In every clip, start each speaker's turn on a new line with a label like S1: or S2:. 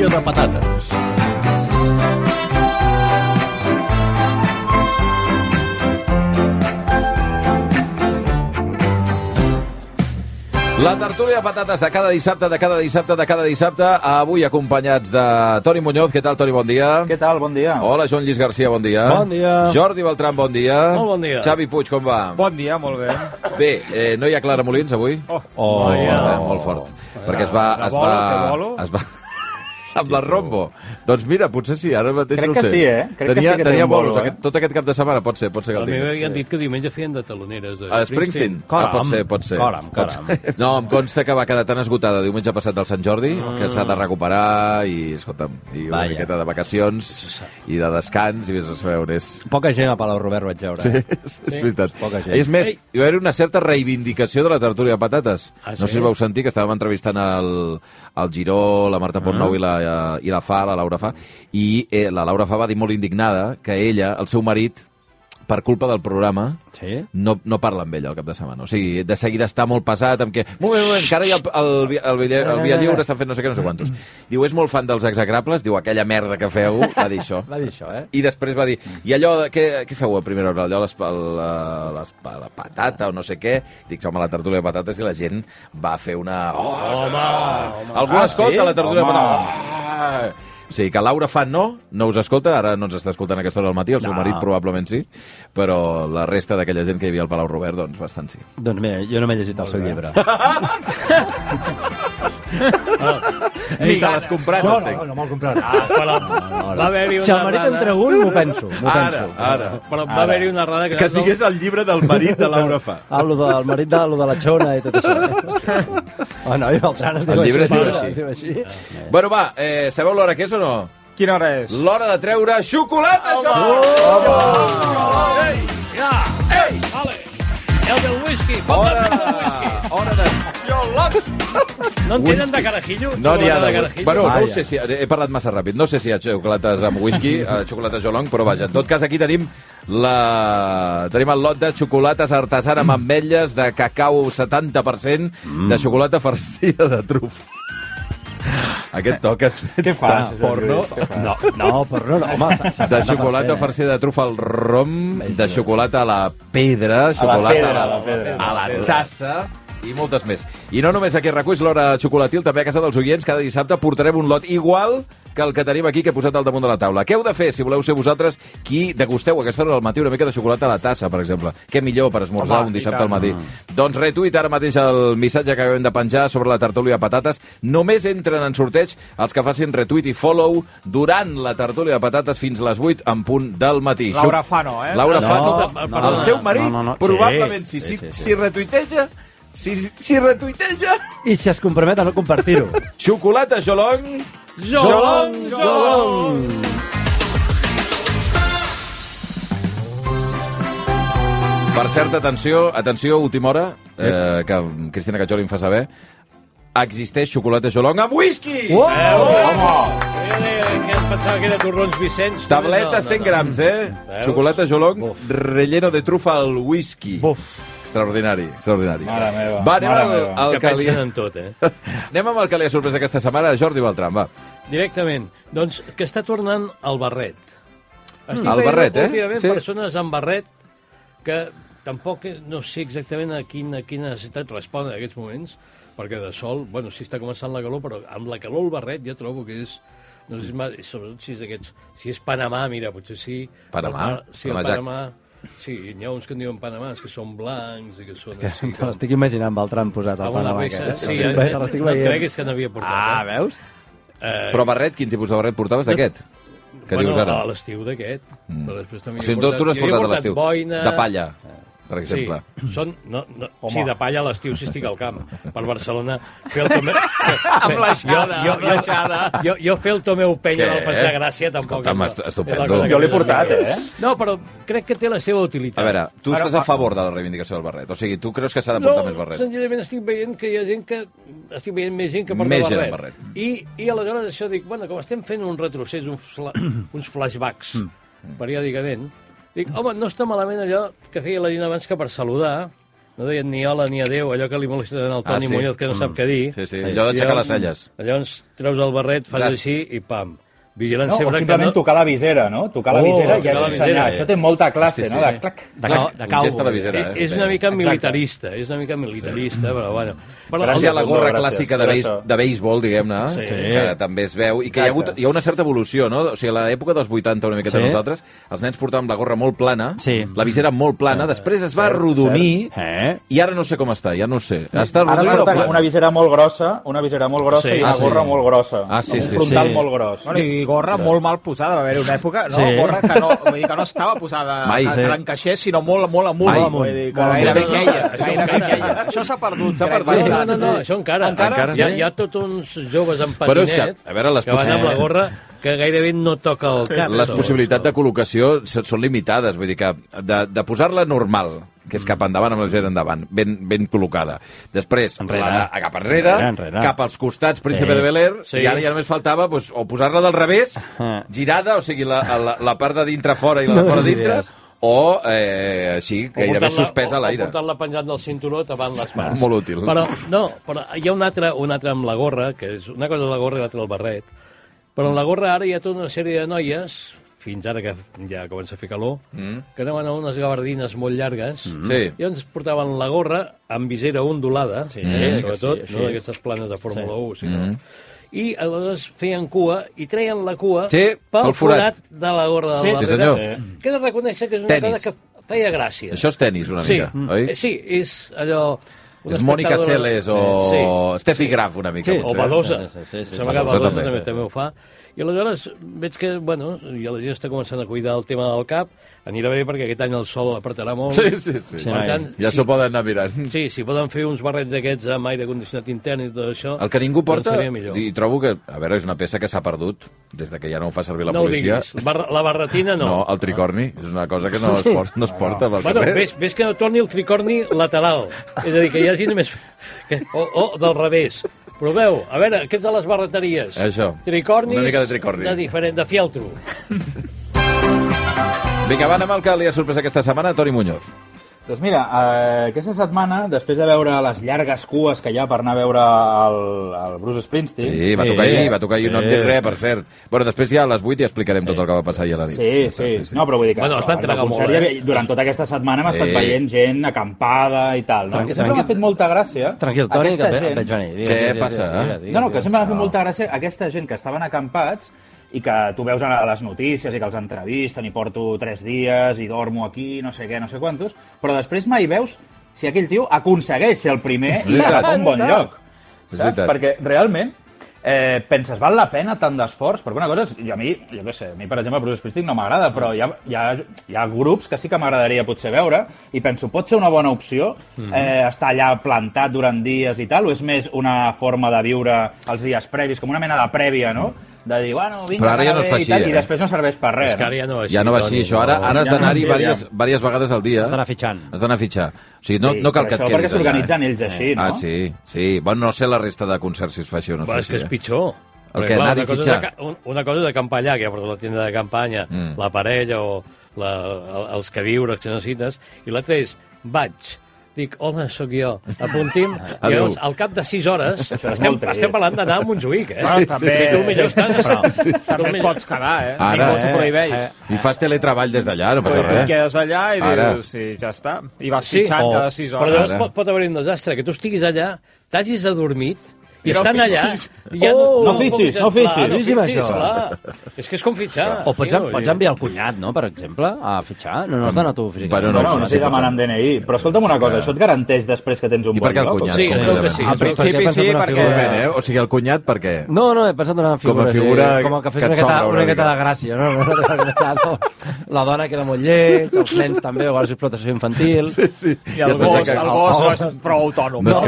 S1: tertúlia de patates.
S2: La tertúlia de patates de cada dissabte, avui acompanyats de Toni Muñoz. Què tal, Toni? Bon dia.
S3: Què tal? Bon dia.
S2: Hola, Joan Lluís Garcia, bon dia.
S4: Bon dia.
S2: Jordi Beltran, bon dia.
S4: Molt bon dia.
S2: Xavi Puig, com va?
S3: Bon dia, molt bé.
S2: Bé, no hi ha Clara Molins avui? Molt fort. Perquè es va amb la Rombo. Doncs mira, potser sí, ara mateix
S3: Crec
S2: no ho
S3: que
S2: sé.
S3: sí, Crec que sí que
S2: tenia
S3: té un bolo,
S2: bolos, tot aquest cap de setmana, pot ser que el
S4: A mi
S2: tinguis.
S4: m'havien dit que diumenge feien de taloneres de
S2: Springsteen?
S4: Caram.
S2: Pot ser.
S4: Caram.
S2: No, em consta que va quedar tan esgotada diumenge passat del Sant Jordi que s'ha de recuperar i, escolta'm, i una miqueta de vacacions i de descans i vés a saber on és.
S5: Poca gent a Palau Robert vaig veure.
S2: És veritat.
S5: Poca gent.
S2: És més, hi va haver una certa reivindicació de la tertúlia de patates. No sé si vau sentir que estàvem entrevistant el Giró, la Marta Portnou i la Fa, la Laura Fa, i la Laura Fa va dir molt indignada que ella, el seu marit, per culpa del programa, no parla amb ella al cap de setmana. O sigui, de seguida està molt pesat amb que... Moment, que ara el Villalliure està fent no sé què, no sé quantos. Diu, és molt fan dels execrables, diu, aquella merda que feu, va dir això.
S5: Va dir això,
S2: I després va dir, i allò, què feu a primera hora? Allò, la patata o no sé què? Dic, home, la tertúlia de patates, i la gent va fer una... Algú escolta la tertúlia de patates? O sigui, que Laura Fa no us escolta, ara no ens està escoltant a aquesta hora del matí, el seu marit probablement sí, però la resta d'aquella gent que hi havia al Palau Robert, doncs bastant sí.
S5: Doncs mira, jo no m'he llegit el seu llibre.
S2: Ni te l'has comprat, entenc.
S5: No me'l comprat.
S4: Va haver-hi
S5: Si
S4: una
S5: el marit
S4: errada...
S5: entra un, m'ho penso.
S2: Ara.
S4: Però va haver-hi una errada
S2: Que es digués el llibre del marit de Laura Fa.
S5: Lo del marit de la xona i tot això. No, i Beltran es diu
S2: El llibre
S5: així.
S2: es diu així. Bueno, va, sabeu l'hora que és o no?
S3: Quina hora és?
S2: L'hora de treure xocolata, això!
S4: Vale. El del whisky.
S2: Hora de...
S4: No en tenen de carajillo?
S2: No n'hi ha de...
S4: carajillo?
S2: Bueno, no ho sé si... He parlat massa ràpid. No sé si hi ha xocolates amb whisky, xocolates Jolong, però vaja. En tot cas, aquí tenim el lot de xocolates artesana amb ametlles, de cacau 70%, de xocolata farcida de trufa. Aquest toc és...
S3: Què fas?
S2: Porno.
S5: No, porno no, home.
S2: De xocolata farcida de trufa al rom, de xocolata a la pedra, xocolata a la tassa i moltes més. I no només aquí a RAC1, és l'hora xocolatil, també a casa dels oients. Cada dissabte portarem un lot igual que el que tenim aquí, que he posat al damunt de la taula. Què heu de fer si voleu ser vosaltres qui degusteu a aquesta hora del matí una mica de xocolata a la tassa, per exemple? Què millor per esmorzar un dissabte al matí? Doncs retuita ara mateix el missatge que acabem de penjar sobre la tertúlia de patates. Només entren en sorteig els que facin retuit i follow durant la tertúlia de patates fins les 8 en punt del matí.
S3: Laura Fano,
S2: Laura Fano.
S4: No.
S2: El seu marit, probablement, si retuiteja... Si retuiteja...
S5: I si es compromet a no compartir-ho.
S2: Xocolata Jolong...
S4: Jolong!
S2: Per cert, atenció, última hora, que Cristina Cacholi em fa saber, existeix xocolata Jolong amb whisky!
S4: Que es pensava que era torrons Vicenç.
S2: Tableta 100 grams, Xocolata Jolong, relleno de trufa al whisky. Extraordinari.
S3: Mare meva.
S2: Va, anem al
S4: Que pensen en tot,
S2: Anem amb el que li ha sorprès aquesta setmana, Jordi Beltran, va.
S4: Directament. Doncs que està tornant el barret.
S2: El barret,
S4: últimament
S2: Sí.
S4: persones amb barret que tampoc no sé exactament a quina necessitat respon en aquests moments, perquè de sol, bueno, sí està començant la calor, però amb la calor el barret jo trobo que és... No sé, sobretot si és d'aquests... Si és Panamà, mira, potser sí.
S2: Panamà?
S4: Sí, el Panamà. Sí, n'hi ha uns que en diuen Panamàs, que són blancs i que són...
S5: Que te l'estic imaginant, Beltran, posat al
S4: Alguna
S5: Panamà.
S4: peça, sí,
S5: Te l'estic
S4: no et
S5: veient.
S4: creguis que n'havia portat.
S5: Veus?
S2: Però barret, quin tipus de barret portaves d'aquest? Què dius ara?
S4: A l'estiu d'aquest. Però després també
S2: O sigui, tu n'has portat a l'estiu.
S4: Boina...
S2: De palla, per exemple.
S4: Sí, són... Sí, de palla a l'estiu si estic al camp. Per Barcelona, fer el Tomeu...
S2: Amb l'aixada.
S4: Jo fer el Tomeu Penya
S2: Què?
S4: del Passeig de Gràcia tampoc...
S2: Escolta'm, estupendo.
S3: Jo l'he portat,
S4: No, però crec que té la seva utilitat.
S2: A veure, tu estàs a favor de la reivindicació del barret. O sigui, tu creus que s'ha de portar més barret.
S4: Senzillament estic veient que hi ha gent que... Estic veient més gent que porta
S2: Més gent
S4: barret.
S2: amb barret.
S4: I aleshores això dic, bueno, com estem fent un retrocés, uns flashbacks periòdicament, dic, home, no està malament allò que feia la gent abans que per saludar no deien ni hola ni adéu, allò que li molesta al Toni Muñoz, que no sap què dir.
S2: Sí, sí, allò d'aixecar les celles.
S4: Llavors treus el barret, fas així i pam. Vigilant
S3: No, o
S4: sempre
S3: simplement tocar la visera, no? Tocar la visera ja és ensenyar. Això té molta classe, no? De clac.
S5: De cau.
S2: Gesta la visera,
S4: És una mica militarista, però bueno.
S2: Gràcies a la gorra clàssica de béisbol, diguem-ne, que també es veu, i que hi ha una certa evolució, no? O sigui, a l'època dels 80, una miqueta nosaltres, els nens portaven la gorra molt plana, la visera molt plana, després es va arrodonir, i ara no sé com està, ja no sé. Està
S3: Ara
S2: arrodonit o
S3: porten
S2: plana?
S3: una visera molt grossa i una gorra molt grossa.
S2: Sí,
S3: un frontal molt gros.
S1: Bueno, i gorra molt mal posada, va haver una època, no? Gorra que no, vull dir que no estava posada a l'encaixer, sinó molt amunt. Vull dir que gairebé queia. Això s'ha perdut.
S4: No, això encara. Hi ha tots uns joves amb patinet que van amb la gorra que gairebé no toca el cap.
S2: Les possibilitats de col·locació són limitades, vull dir que de posar-la normal, que és cap endavant amb la visera endavant, ben col·locada. Després, cap enrere, cap als costats, Príncipe de Bel-Air, i ara ja només faltava o posar-la del revés, girada, o sigui, la part de dintre fora i la de fora dintre, o així, gairebé suspès a l'aire.
S4: O portar-la penjant del cinturó davant les mans.
S2: Molt útil.
S4: Però hi ha una altra amb la gorra, que és una cosa de la gorra i l'altra el barret. Però en la gorra ara hi ha tota una sèrie de noies, fins ara que ja comença a fer calor, que anaven a unes gabardines molt llargues, i ens portaven la gorra amb visera ondulada, sobretot, no d'aquestes planes de Fórmula 1, sinó... I aleshores feien cua i treien la cua pel forat de la gorra de la
S2: Sí, senyor.
S4: Que he de reconèixer que és una cosa que feia gràcia.
S2: Això és tenis, una mica, oi?
S4: Sí, és allò...
S2: És Mònica Seles o Steffi Graf, una mica.
S4: O Badosa. Sembla que Badosa també ho fa. I aleshores veig que, bueno, ja la gent està començant a cuidar el tema del cap, anirà bé perquè aquest any el sol apretarà molt.
S2: Sí. Per tant, ja s'ho poden anar mirant.
S4: Sí, si poden fer uns barrets d'aquests amb aire condicionat intern i tot això...
S2: El que ningú porta, i trobo que, a veure, és una peça que s'ha perdut des de que ja no ho fa servir la policia.
S4: No ho diguis, la barretina no.
S2: No, el tricorni, és una cosa que no es porta pel carrer.
S4: Bueno, ves que no torni el tricorni lateral, és a dir, que hi hagi només... O del revés. Proveu, a veure, aquests de les barreteries.
S2: Això,
S4: tricornis,
S2: una mica de tricorni.
S4: De fieltro.
S2: Vinga, va, anem al que li ha sorprès aquesta setmana, Toni Muñoz.
S3: Doncs mira, aquesta setmana, després de veure les llargues cues que hi ha per anar a veure el Bruce Springsteen...
S2: Sí, va tocar ahir, no hem dit res, per cert. Bueno, després ja a les 8 ja explicarem tot el que va passar ahir a la nit.
S3: Sí. No, però vull dir que durant tota aquesta setmana hem estat veient gent acampada i tal. No? Sempre m'ha fet molta gràcia...
S5: Tranquil, Toni, que et veig venir.
S2: Què passa?
S3: No, que sempre m'ha fet molta gràcia aquesta gent que estaven acampats i que tu veus a les notícies i que els entrevisten i porto 3 dies i dormo aquí, no sé què, no sé quantos, però després mai veus si aquell tio aconsegueix ser el primer i agafar un bon lloc. Saps? Perquè realment penses, val la pena tant d'esforç? Perquè una cosa és, a mi, per exemple, Bruce Springsteen no m'agrada, però hi ha grups que sí que m'agradaria potser veure i penso, pot ser una bona opció estar allà plantat durant dies i tal, o és més una forma de viure els dies previs, com una mena de prèvia, no? De dir, bueno, vinga,
S2: ja no
S3: i tal, i després no serveix per res.
S2: Ja no va així, això. Ara has d'anar-hi diverses vegades al dia.
S5: Has d'anar fitxant.
S2: Has d'anar a fitxar. O sigui, no cal que et quedis
S3: perquè s'organitzen ells així, no?
S2: Sí. Bueno, no sé la resta de concerts si es fa així o no es fa així.
S4: És que és pitjor.
S2: El que anar-hi a fitxar.
S4: Una cosa és acampar allà, que ja porta la tenda de campanya, la parella o els queviures que necessites, i l'altre és, dic, hola, sóc jo, apuntim, i llavors, al cap de 6 hores, estem parlant d'anar a Montjuïc,
S1: També...
S4: Tu millor estàs...
S1: També pots quedar,
S2: Ara,
S1: ningú t'ho prohibeix.
S2: I fas teletreball des d'allà, no passa res.
S1: Et quedes allà i dius, sí, ja està. I vas fitxant cada 6 hores.
S4: Però llavors pot haver un desastre, que tu estiguis allà, t'hagis adormit, i estan allà...
S3: No fitxis.
S4: És que és com fitxar.
S5: O pots enviar el cunyat, no?, per exemple, a fitxar. No has d'anar tu físicament.
S3: No estic demanant DNI. Però escolta'm una cosa, això et garanteix després que tens un bon lloc?
S2: I per què el cunyat?
S4: Sí, crec que sí.
S1: Al principi sí, perquè...
S2: O sigui, el cunyat per què?
S5: No, he pensat en una figura... Com que fes una miqueta de gràcia, no? La dona queda molt lleig, els nens també, o explotació infantil...
S2: Sí.
S1: I el gos és prou autònom.
S2: No és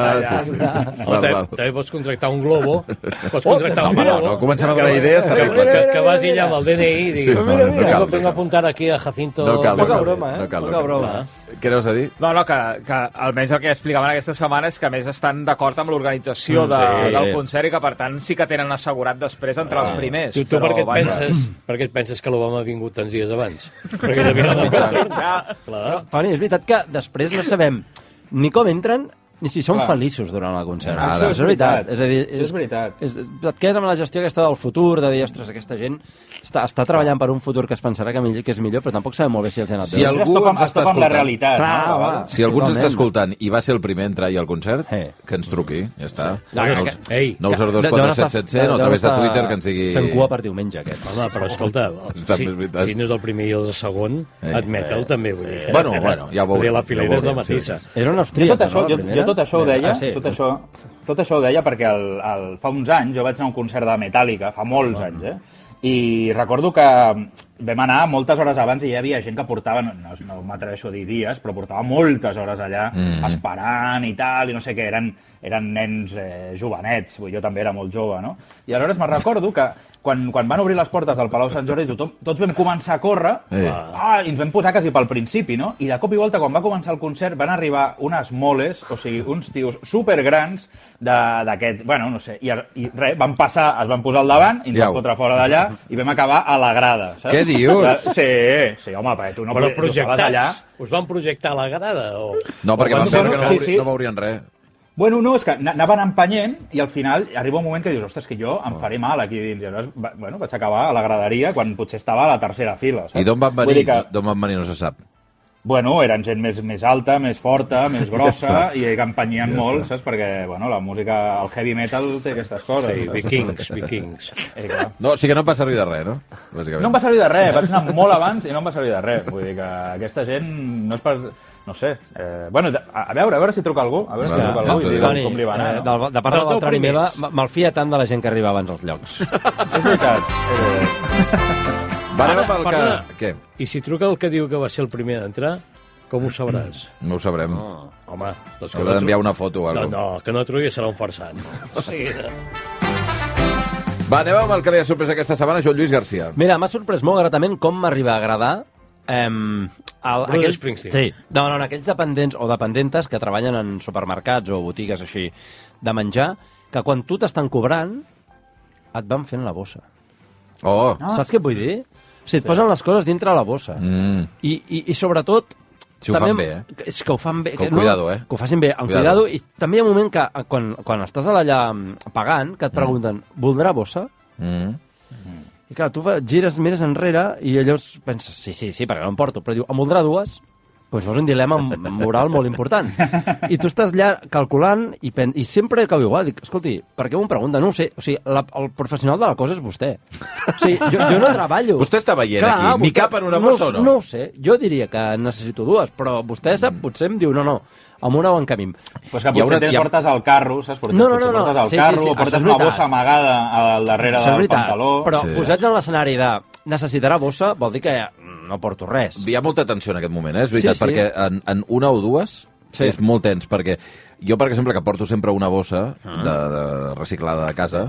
S2: creïble.
S4: També pots contractar un globo. Pots contractar un globo.
S2: No, comencem a donar idees terribles.
S4: Que vagi allà amb el DNI i diguis, vengo a apuntar aquí a Jacinto...
S5: Poca broma.
S2: Què anaves a dir?
S1: No, que almenys el que explicaven aquesta setmana és que a més estan d'acord amb l'organització del concert i que per tant sí que tenen assegurat després entre els primers.
S4: Tu per què et penses que l'Obama ha vingut tants dies abans? Perquè devia anar a fitxar.
S5: Toni, és veritat que després no sabem ni com entren, ni si són feliços durant el concert.
S3: Això és veritat.
S5: És a dir,
S3: és veritat.
S5: Et quedes amb la gestió aquesta del futur, de dir, ostres, aquesta gent està treballant per un futur que es pensarà que és millor, però tampoc sabem molt bé si els ha anat bé.
S2: Si algú ens està
S3: escoltant, la realitat,
S2: si algú ens està escoltant i va ser el primer a entrar al concert, que ens truqui, ja està. 902 4777 o a través de Twitter que ens digui...
S5: Fent cua per diumenge, aquest.
S4: Home, però escolta, si no és el primer i el segon, admeta-ho també, vull dir.
S2: Bueno, ja ho veurem.
S4: La filera és la mateixa.
S5: Era un austríac, no?
S3: Jo tot això ho deia, tot això ho deia perquè fa uns anys jo vaig anar a un concert de Metallica, fa molts anys, i recordo que vam anar moltes hores abans i hi havia gent que portava, no m'atreveixo a dir dies, però portava moltes hores allà esperant i tal, i no sé què, eren nens jovenets, jo també era molt jove, no? I aleshores me'n recordo que quan van obrir les portes del Palau Sant Jordi, tots vam començar a córrer, i ens vam posar quasi pel principi, no? I de cop i volta, quan va començar el concert, van arribar unes moles, o sigui, uns tios supergrans d'aquest, bueno, no sé, i res, van passar, es van posar al davant, i ens van fotre fora d'allà, i vam acabar a la grada, saps?
S2: Què dius?
S3: Sí, home, tu no
S4: projectats allà. Us van projectar a la grada?
S2: No, perquè van saber que no veurien res.
S3: Bueno, no, és que anaven empenyent i al final arriba un moment que dius, ostres, que jo em faré mal aquí dins. I llavors, bueno, vaig acabar a la graderia quan potser estava a la tercera fila, saps?
S2: I d'on van venir? D'on van venir no se sap.
S3: Bueno, eren gent més alta, més forta, més grossa, i que empenyien molt, saps? Perquè, bueno, la música, el heavy metal té aquestes coses.
S4: Sí, vikings.
S2: No, o sigui que no em va servir de res, no?
S3: No em va servir de res, vaig anar molt abans i no em va servir de res. Vull dir que aquesta gent no és per... No sé. Bueno, a veure si truca algú. A veure si truca algú i diu com li va anar.
S5: De part de l'altre meva, me'l fia tant de la gent que arriba abans als llocs.
S3: És veritat.
S2: Va, anem amb el que... Què?
S4: I si truca el que diu que va ser el primer a entrar, com ho sabràs?
S2: No ho sabrem.
S4: Home,
S2: doncs que d'enviar una foto o alguna cosa.
S4: No, que no truqui serà un farsant.
S2: Va, anem amb el que li ha sorprès aquesta setmana, Joan Lluís Garcia.
S5: Mira, m'ha sorprès molt gratament com m'arriba a agradar
S4: Bruce Springsteen.
S5: Sí. No, aquells dependents o dependentes que treballen en supermercats o botigues així de menjar, que quan tu t'estan cobrant et van fent la bossa. Saps què vull dir? O sigui, et posen les coses dintre la bossa. I sobretot...
S2: Si ho fan bé,
S5: És que ho fan bé.
S2: Con cuidado,
S5: Que ho facin bé, amb cuidado. I també hi ha un moment que, quan estàs allà pagant, que et pregunten, voldrà bossa? I clar, tu gires, mires enrere i llavors penses, sí, perquè no em porto, però diu, em voldrà dues? Doncs és un dilema moral molt important. I tu estàs allà calculant i sempre cau igual. Dic, escolti, per què m'ho pregunta? No ho sé. O sigui, el professional de la cosa és vostè. O sigui, jo no treballo.
S2: Vostè està veient aquí, m'hi cap en una bossa o no?
S5: No ho sé. Jo diria que necessito dues, però vostè sap, potser em diu, no, amb una o en camí.
S3: Pues que potser portes al carro, saps?
S5: No.
S3: Portes al carro o portes una bossa amagada al darrere del pantaló.
S5: Però posats en l'escenari de necessitarà bossa, vol dir que no porto res.
S2: Hi ha molta tensió en aquest moment, és veritat, perquè en una o dues és molt tens, perquè jo, per exemple, que porto sempre una bossa de reciclada de casa,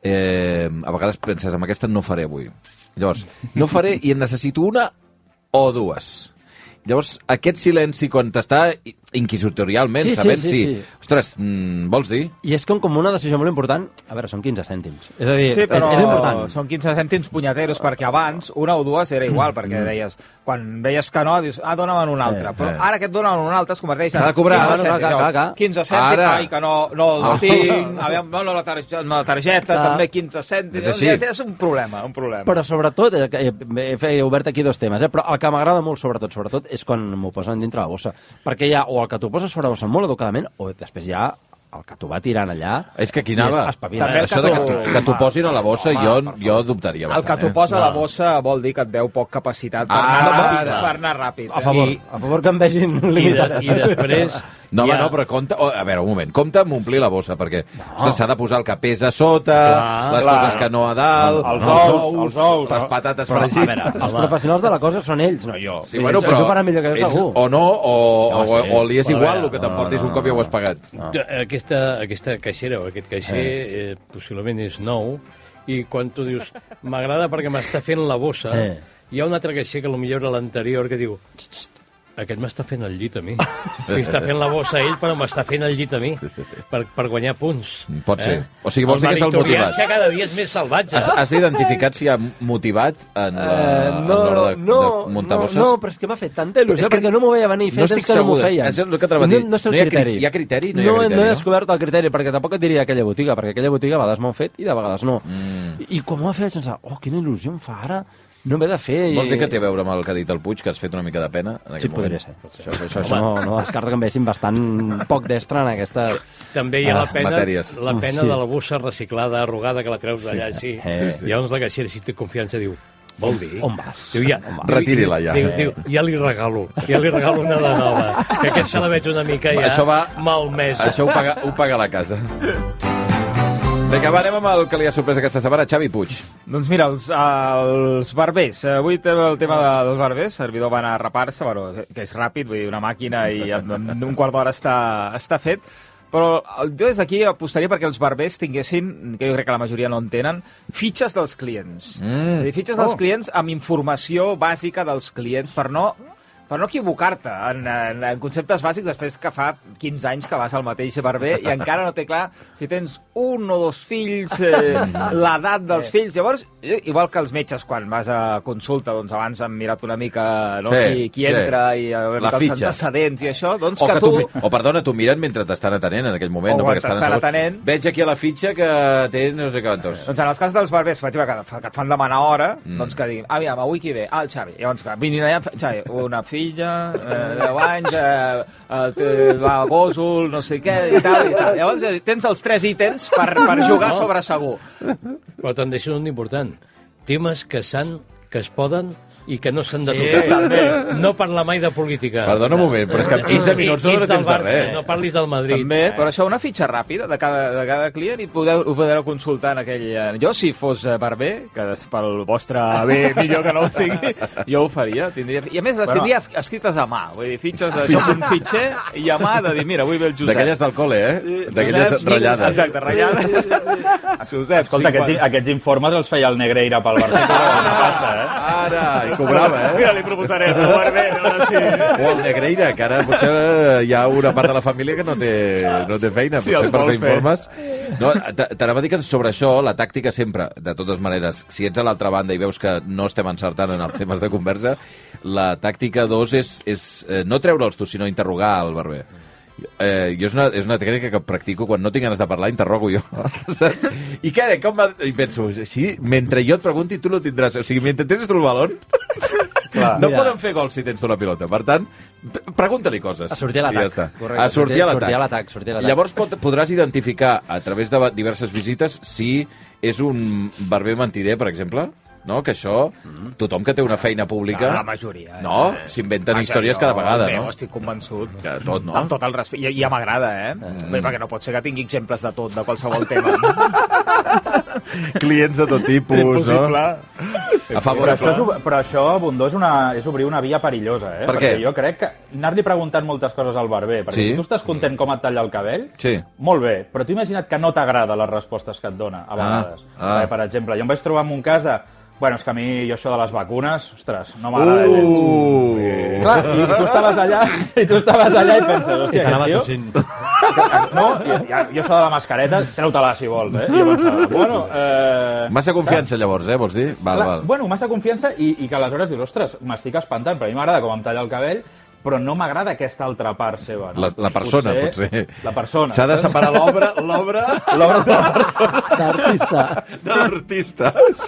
S2: a vegades penses, amb aquesta no faré avui. Llavors, no faré i en necessito una o dues. Llavors, aquest silenci, quan t'està inquisitorialment, sabent si... Ostres, vols dir?
S5: I és com una decisió molt important. A veure, són 15 cèntims. És a dir,
S1: sí, però
S5: és important.
S1: Són 15 cèntims punyeteros, perquè abans, una o dues era igual, perquè deies, quan veies que no, dius, dona'm una altra. Però ara que et donen una altra es converteix en 15 cèntims. 15 cèntims, ai, que no el tinc, la targeta, també 15 cèntims. És un problema.
S5: Però sobretot, he obert aquí dos temes, però el que m'agrada molt, sobretot, és quan m'ho posen dintre la bossa. Perquè hi ha o el que t'ho poses sobre la bossa molt educadament, o després hi ha el que t'ho va tirant allà...
S2: És que aquí anava. Això que t'ho posin a la bossa, jo dubtaria bastant.
S1: El que t'ho posa a la bossa vol dir que et veu poc capacitat per anar ràpid.
S5: A favor que em vegin limitat.
S4: I després...
S2: No, home, no, però compta... A veure, un moment. Compta amb omplir la bossa, perquè s'ha de posar el que pesa a sota, les coses que no a dalt...
S3: Els ous.
S2: Les patates fregides.
S5: A veure, els professionals de la cosa són ells, no jo.
S2: Sí, bueno, però...
S5: Ells ho faran millor que jo, segur.
S2: O no, o li és igual el que t'emportis un cop ja ho has pagat.
S4: Aquesta caixera o aquest caixer possiblement és nou, i quan tu dius, m'agrada perquè m'està fent la bossa, hi ha un altre caixer que potser era l'anterior que diu... aquest m'està fent el llit a mi. Li està fent la bossa a ell, però m'està fent el llit a mi per guanyar punts.
S2: Pot ser. O sigui, vols dir que és el motivat.
S4: Cada dia és més salvatge.
S2: Has identificat si ha motivat en l'hora de muntar bosses?
S5: No, però és que m'ha fet tanta il·lusió perquè no m'ho veia venir.
S2: No estic segur. És el que t'anava a dir.
S5: No sé el criteri.
S2: Hi ha criteri?
S5: No he descobert el criteri, perquè tampoc et diria aquella botiga, perquè aquella botiga a vegades m'ho han fet i de vegades no. I quan m'ho ha fet, pensava, quina il·lusió em fa ara. No m'he de fer...
S2: Vols dir que té a veure amb el que ha dit el Puig, que has fet una mica de pena en aquest moment?
S5: Sí, podria ser. Això no descarta que em vegin bastant poc destre en aquesta...
S4: També hi ha la pena de la bossa reciclada, arrugada, que la treus d'allà així. Llavors la caixera, si té confiança, diu, vol dir?
S5: On vas?
S2: Retiri-la ja.
S4: Diu, ja li regalo una de nova, que aquesta la veig una mica ja malmesa.
S2: Això ho paga la casa. Vinga, anem amb el que li ha sorprès aquesta setmana, Xavi Puig.
S1: Doncs mira, els barbers. Avui té el tema dels barbers. El servidor va anar a rapar-se, que és ràpid, vull dir, una màquina i en un quart d'hora està fet. Però jo des d'aquí apostaria perquè els barbers tinguessin, que jo crec que la majoria no en tenen, fitxes dels clients. És a dir, fitxes dels clients amb informació bàsica dels clients per no equivocar-te en conceptes bàsics després que fa 15 anys que vas al mateix barber i encara no té clar si tens un o dos fills, l'edat dels fills. Llavors, igual que els metges quan vas a consulta, doncs abans han mirat una mica qui entra i els antecedents i això, doncs que tu...
S2: Perdona, t'ho miren mentre t'estan atenent en aquell moment.
S1: O t'estan atenent.
S2: Veig aquí a la fitxa que té no sé quantos.
S1: Doncs en els cas dels barbers, que et fan demanar hora, doncs que diguin, aviam, avui qui ve? El Xavi. Llavors que vinguin allà, Xavi, una filla, 10 anys, va gòsol, no sé què, i tal. Llavors tens els 3 ítems per jugar sobre segur.
S4: Però te'n deixen un important. Temes que es poden i que no s'han de tocar. No parlar mai de política.
S2: Perdona un moment, però és que en 15 minuts no tens de res.
S4: No parlis del Madrid.
S1: També, però això, una fitxa ràpida de cada client i ho podreu consultar en aquell... Jo, si fos barber, que pel vostre bé millor que no ho sigui, jo ho faria. I a més, les tindria escrites a mà. Vull dir, fitxes de un fitxer i a mà de dir, mira, avui ve el Josep.
S2: D'aquelles del col·le, d'aquelles ratllades.
S1: Exacte, ratllades. Josep,
S3: escolta, aquests informes els feia el Negreira pel Barça.
S2: Ara, i cobrava,
S1: Mira, li proposarem el barber.
S2: O el Negreira, que ara potser hi ha una part de la família que no té feina, potser per fer informes. No, t'anava a dir que sobre això, la tàctica sempre, de totes maneres, si ets a l'altra banda i veus que no estem encertant en els temes de conversa, la tàctica 2 és no treure'ls tu, sinó interrogar el barber. Jo és una tècnica que practico quan no tinc ganes de parlar, interrogo jo. Saps? I què? I penso, sí, mentre jo et pregunti, tu no tindràs. O sigui, mentre tens tu el balón, no poden fer gols si tens tu la pilota. Per tant, pregunta-li coses.
S5: A sortir a l'atac.
S2: A sortir a l'atac. Llavors podràs identificar a través de diverses visites si és un barber mentider, per exemple. No? Que això, tothom que té una feina pública...
S1: La majoria.
S2: No? S'inventen històries cada vegada, no?
S1: Estic convençut.
S2: Que tot, no?
S1: Amb tot el respecte. I ja m'agrada, Bé, perquè no pot ser que tingui exemples de tot, de qualsevol tema.
S2: Clients de tot tipus, no?
S3: Però això, Bundó, és obrir una via perillosa,
S2: Per què?
S3: Perquè jo crec que anar-li preguntant moltes coses al barber, perquè si tu estàs content com et talla el cabell, molt bé, però tu imagina't que no t'agrada les respostes que et dona, a vegades. Per exemple, jo em vaig trobar en un cas de... Bueno, és que a mi això de les vacunes, ostres, no m'agrada gens. Clar, i tu estaves allà i penses, hòstia, aquest tio... No, jo això de la mascareta, treu-te-la si vols, I jo pensava, bueno...
S2: Massa confiança, llavors, vols dir? Val.
S3: Bueno, massa confiança i que aleshores dius, ostres, m'estic espantant, però a mi m'agrada com em talla el cabell, però no m'agrada aquesta altra part seva. No?
S2: La persona, potser.
S3: La persona.
S2: S'ha de separar l'obra de la
S5: persona.
S2: De l'artista.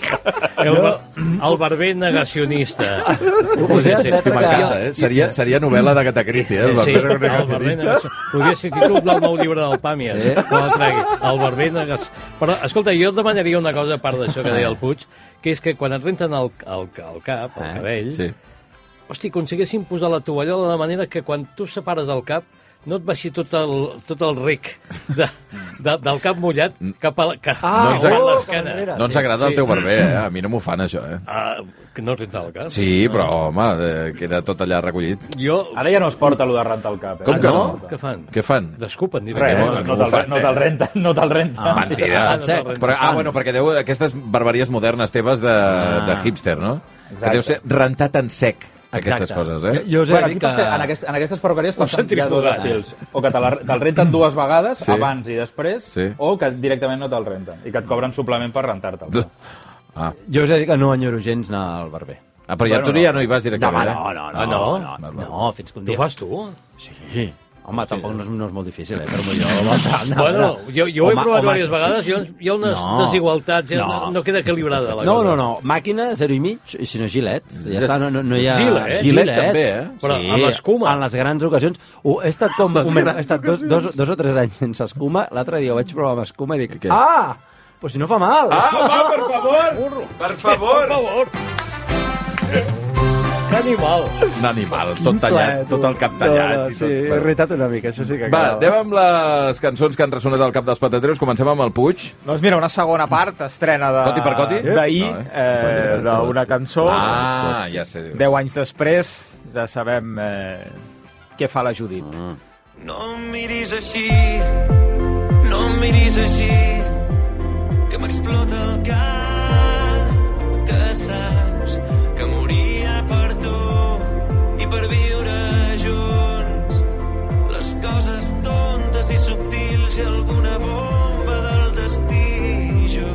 S4: El barber negacionista.
S2: M'encanta, Seria novel·la d'Agatha Christie, el barber negacionista.
S4: Podria ser títol del nou llibre del Pàmies. El barber negacionista. Però, escolta, jo et demanaria una cosa a part d'això que deia el Puig, que és que quan et renten el cap, el cabell, hosti, aconseguessin posar la tovallola de manera que quan tu separes el cap no et baixi tot el ric del cap mullat cap a l'esquena.
S2: No ens agrada el teu barber, A mi no m'ho fan, això,
S4: Que no renta el cap?
S2: Sí, però, home, queda tot allà recollit.
S3: Ara ja no es porta allò de rentar el cap,
S2: Com que no?
S4: Què fan? Descupen directament.
S3: No te'l renta.
S2: Mentida. Bueno, perquè aquestes barbaries modernes teves de hipster, no? Que deu ser rentat en sec. aquestes coses, eh?
S5: Jo us he dit que...
S3: En aquestes perruqueries hi ha dos estils. O que te'l renten dues vegades, abans i després, o que directament no te'l renten i que et cobren suplement per rentar-te'l.
S5: Jo us he dit que no enyoro gens anar al barber.
S2: Però ja no hi vas directament,
S5: No, fins que un dia...
S4: Tu fas tu?
S5: Sí. Home, tampoc no és molt difícil, però
S4: Bueno, jo ho he provat diverses vegades, hi ha unes desigualtats, no queda equilibrada la cosa.
S5: No, màquina 0,5 i si no gilet. Ja està, no hi ha...
S2: Gilet també, eh?
S4: Però amb escuma.
S5: En les grans ocasions. He estat dos o 3 anys sense escuma, l'altre dia ho vaig provar amb escuma i dic, pues si no fa mal.
S2: Va, per favor! Per favor!
S4: Que animal!
S2: Un animal, tot tallat, tot el cap tallat.
S5: Sí, he irritat una mica, això sí que
S2: Va, anem amb les cançons que han ressonat al cap dels patateros. Comencem amb el Puig.
S1: Doncs mira, una segona part estrena
S2: Coti per coti?
S1: d'ahir, d'una cançó.
S2: Ja sé.
S1: 10 anys després, ja sabem què fa la Judit.
S6: No em miris així, no em miris així, que m'explota el cap, que saps que moria per tu i per viure junts. Les coses tontes i subtils i alguna bomba del destí, jo.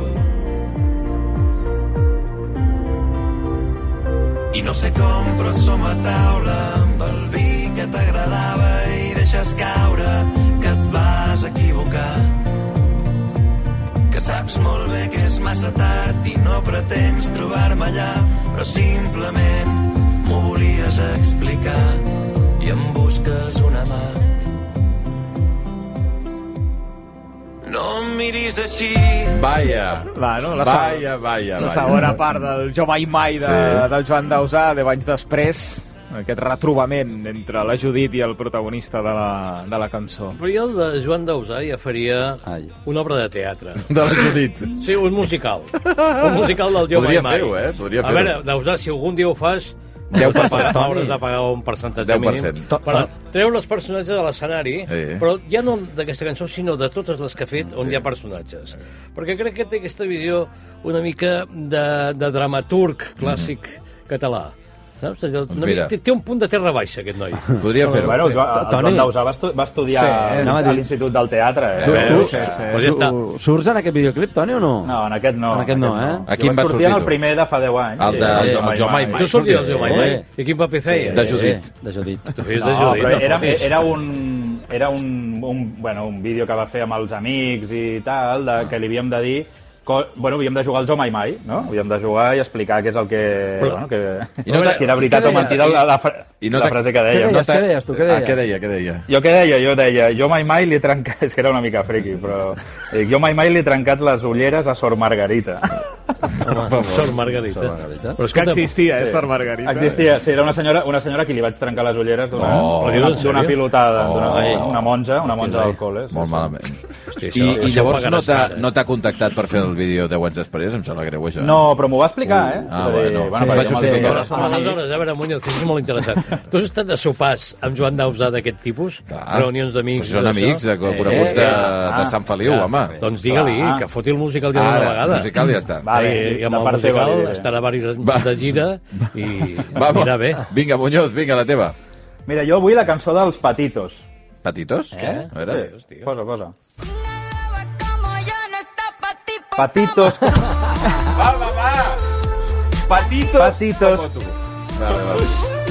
S6: I no sé com, però som a taula amb el vi que t'agradava i deixes caure que et vas equivocar. Que saps molt bé que és massa tard i no pretens trobar-me allà, però simplement m'ho volies explicar i em busques una mà. No em miris així.
S2: Vaja.
S1: La segona part del Jo mai del Joan Dausà, 10 anys després, aquest retrobament entre la Judit i el protagonista de la cançó.
S4: Però jo el de Joan Dausà ja faria una obra de teatre.
S2: De la Judit.
S4: Sí, un musical. Un musical del Jo mai.
S2: Podria fer-ho, eh? Podria fer-ho.
S4: A veure, Dausà, si algun dia ho fas,
S2: 10%.
S4: Hauràs de pagar un percentatge
S2: 10%.
S4: mínim. Però treu els personatges a l'escenari, però ja no d'aquesta cançó, sinó de totes les que ha fet on hi ha personatges. Perquè crec que té aquesta visió una mica de dramaturg clàssic català. Saps? Té un punt de terra baixa, aquest noi.
S2: Podria fer-ho.
S3: Bueno, Joan Dausà va estudiar a l'Institut del Teatre.
S5: Surts en aquest videoclip, Toni, o no?
S3: No, en aquest no.
S5: En aquest no, eh?
S2: A quin va sortir
S3: tu? El primer de fa 10 anys.
S2: El de Jo mai.
S4: Tu sorties del Jo mai. I quin paper feia?
S2: De Judit.
S5: De Judit.
S3: Era un vídeo que va fer amb els amics i tal, que li havíem de dir havíem de jugar al Jo mai, no? Havíem de jugar i explicar què és el que... si era veritat o mentida la frase que deia.
S5: Què deies tu?
S2: Què deia?
S3: Jo deia, jo mai li he trencat... És que era una mica friqui, però... Jo mai li he trencat les ulleres a Sor Margarita.
S4: Sor Margarita.
S1: Però és que existia, Sor Margarita.
S3: Existia, sí, era una senyora a qui li vaig trencar les ulleres d'una pilotada, una monja d'alcohol.
S2: Molt malament. I llavors no t'ha contactat per fer el vídeo 10 anys després? Em sembla greu, això.
S3: No, però m'ho va explicar, eh?
S4: Aleshores, a veure, Muñoz, que és molt interessant. Tu has estat de sopars amb Joan Dausà d'aquest tipus? Reunions d'amics?
S2: Són amics, coneguts de Sant Feliu, home.
S4: Doncs digue-li que foti el musical ja d'una vegada.
S2: El musical ja està.
S4: I amb el musical estarà diversos anys de gira i anirà bé.
S2: Vinga, Muñoz, vinga, la teva.
S3: Mira, jo vull la cançó dels Patitos.
S2: Patitos?
S3: Què? A veure. Posa. Patitos.
S2: Va. Patitos. Vale.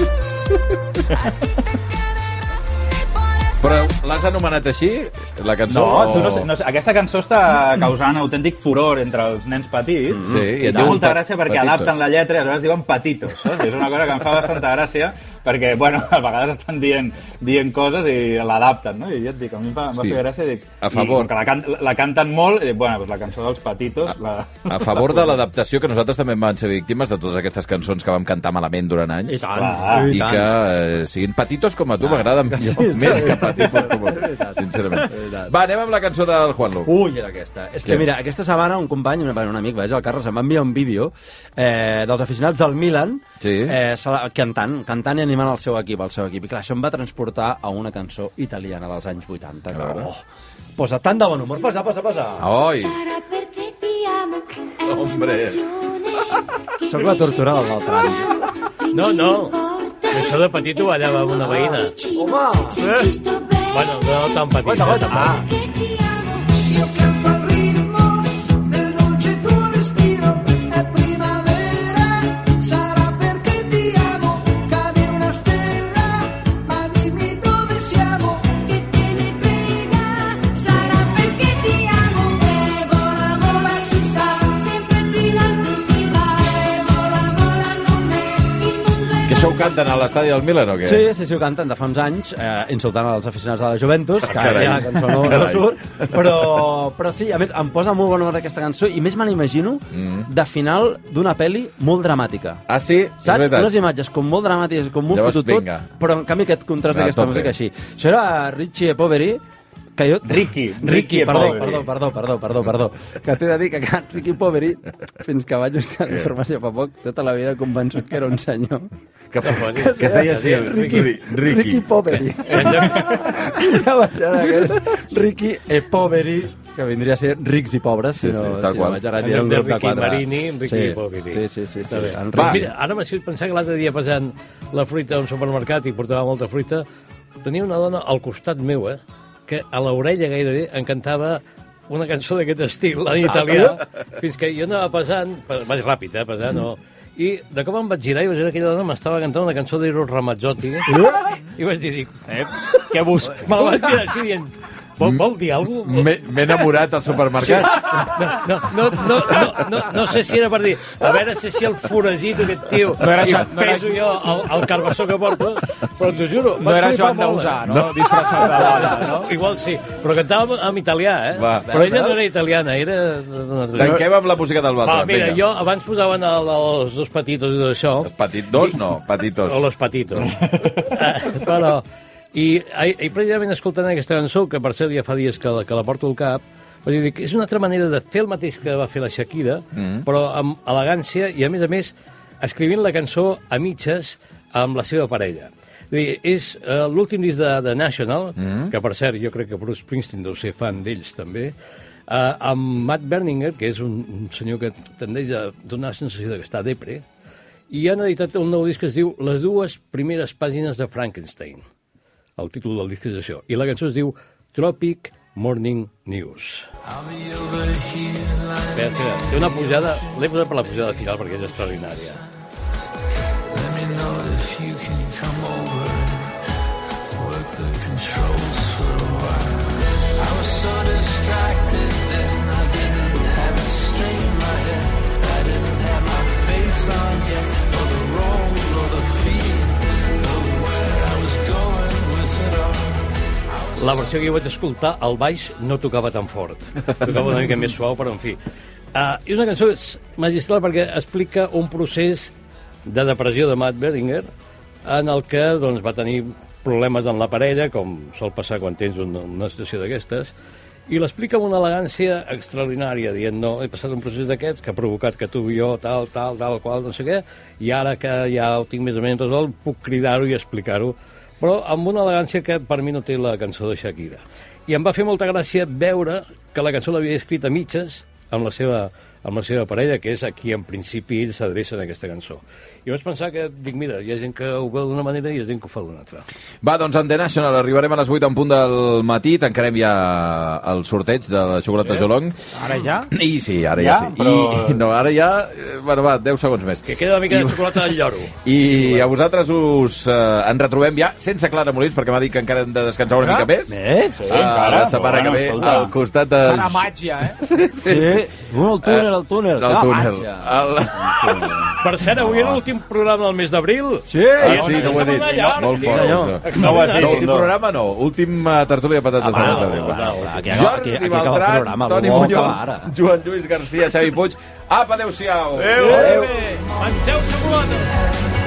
S2: Però l'has anomenat així, la cançó?
S3: No sé. Aquesta cançó està causant autèntic furor entre els nens petits.
S2: Sí,
S3: i té molta gràcia perquè adapten la lletra i aleshores diuen patitos. Saps? És una cosa que em fa bastanta gràcia perquè, bueno, a vegades estan dient coses i l'adapten, no? I ja et dic, a mi em va fer gràcia i dic...
S2: A favor.
S3: I que la canten molt, i dic, bueno, doncs la cançó dels Patitos...
S2: A favor de l'adaptació, que nosaltres també vam ser víctimes de totes aquestes cançons que vam cantar malament durant anys.
S5: I tant.
S2: I que siguin Patitos com a tu, m'agraden més que Patitos com a tu, sincerament. Va, anem amb la cançó del Juanlu.
S5: Era aquesta. És que, mira, aquesta setmana un company, un amic, el Carles, em va enviar un vídeo dels aficionats del Milan cantant i animant el seu equip. I clar, això em va transportar a una cançó italiana dels anys 80. Posa tant de bon humor. Posa.
S2: Oi! Hombre!
S5: Soc la tortura del Beltrán.
S4: No. Això de petit ho ballava amb una veïna.
S5: Home!
S4: Bueno, no tan petit. Tampoc.
S6: Io canto al ritmo del dolce tuo respiro, è primavera, sarà perché ti amo, cade una stella, ma dimmi dove siamo. Che te ne frega, sarà perché ti amo, e vola, vola si sa, sempre più l'alto si va, e vola, vola con me, il mondo è...
S2: Que això ho canten a l'estadi del Milan o què?
S5: Sí, ho canten de fa uns anys, insultant els aficionats de la Juventus, que
S2: carai.
S5: ja la cançó no surt, però sí, a més, em posa molt bon humor aquesta cançó, i més me l'imagino de final d'una pel·li molt dramàtica.
S2: Ah, sí?
S5: Saps? Unes imatges com molt dramàtiques, com molt
S2: Llavors,
S5: fotut tot,
S2: vinga.
S5: però en canvi aquest contrast d'aquesta
S2: tope.
S5: música així. Això era Richie e Poveri, que jo... Ricky, perdó. Que t'he de dir que Ricky Poveri, fins que vaig buscar la informació fa poc, tota la vida convençut que era un senyor.
S2: Que es deia així,
S5: Ricky Poveri. Ricky e Poveri, que vindria a ser rics i pobres, si no
S2: tal qual.
S5: vaig ara
S4: En
S5: dir
S4: lloc
S5: un
S4: de
S5: grup de
S4: Ricky
S5: quatre.
S4: Marini, Ricky Poveri.
S5: Sí.
S4: Va. Mira, ara m'ha sigut pensar que l'altre dia passant la fruita a un supermercat i portava molta fruita, tenia una dona al costat meu, que a l'orella gairebé em cantava una cançó d'aquest estil en italià, fins que jo anava passant, vaig ràpid, passant, no, i de cop em vaig girar i vaig veure que aquella dona m'estava cantant una cançó d'Eros Ramazzotti, i vaig dir, què busca? Me la vaig tirar així dient, vol dir alguna cosa?
S2: M'he enamorat al supermercat.
S4: No sé si era per dir, a veure si el foragito aquest tio, i peso jo el carbassó que porto, però t'ho juro,
S1: no era Joan Dausà, no? Disfressat de dona, no?
S4: Igual sí, però cantava en italià,
S2: Va.
S4: Però ella no era italiana, era...
S2: Tanquem amb la música del Baltran.
S4: Mira, jo abans posaven els dos petitos i tot això.
S2: Dos no, petitos.
S4: O los patitos. Però... I precisament escoltant aquesta cançó, que per cert ja fa dies que la porto al cap, vaig dir que és una altra manera de fer el mateix que va fer la Shakira, però amb elegància i, a més, escrivint la cançó a mitges amb la seva parella. És l'últim disc de National, que per cert jo crec que Bruce Springsteen deu ser fan d'ells també, amb Matt Berninger, que és un senyor que tendeix a donar la sensació que està depre, i han editat un nou disc que es diu Les dues primeres pàgines de Frankenstein. El títol del disc és això. I la cançó es diu Tropic Morning News. Espera, té una pujada... L'he posat per la pujada final perquè és extraordinària. Let me know if you can come over and work the controls for a while. I was so distracted then I didn't have it straight in my head. I didn't have my face on yet, nor the role, nor the feel of where I was going. La versió que jo vaig escoltar, el baix no tocava tan fort. Tocava una mica més suau, però en fi. I una cançó magistral perquè explica un procés de depressió de Matt Berninger en el que doncs, va tenir problemes en la parella, com sol passar quan tens una situació d'aquestes, i l'explica amb una elegància extraordinària, dient, no, he passat un procés d'aquests que ha provocat que tu i jo, tal, qual, no sé què, i ara que ja ho tinc més o menys resolt, puc cridar-ho i explicar-ho, però amb una elegància que per mi no té la cançó de Shakira. I em va fer molta gràcia veure que la cançó l'havia escrit a mitges amb la seva parella, que és a qui en principi ells s'adrecen a aquesta cançó. I vaig pensar que, dic, mira, hi ha gent que ho veu d'una manera i hi ha gent que ho fa d'una altra.
S2: Va, doncs en The National arribarem a les 8 en punt del matí, tancarem ja el sorteig de la xocolata Jolong.
S1: Ara ja?
S2: I sí, ara ja sí. Però... No, ara ja, bueno, va, 10 segons més.
S4: Que queda una mica de xocolata del lloro.
S2: I a vosaltres en retrobem ja sense Clara Molins, perquè m'ha dit que encara hem de descansar una mica més.
S5: Més?
S2: Sí, la setmana que ve al costat de...
S1: Serà màgia,
S5: Sí. El túnel.
S4: Per cert, avui era l'últim programa del mes d'abril.
S5: Sí,
S2: sí, no ho he dit. Molt fort.
S3: No ho has dit.
S2: Últim programa no, últim tertúlia de patates del mes d'abril. Jordi Beltran, Toni Muñoz, Joan Lluís Garcia, Xavi Puig. Apa, adéu-siau.
S4: Adéu. Mengeu xocolata.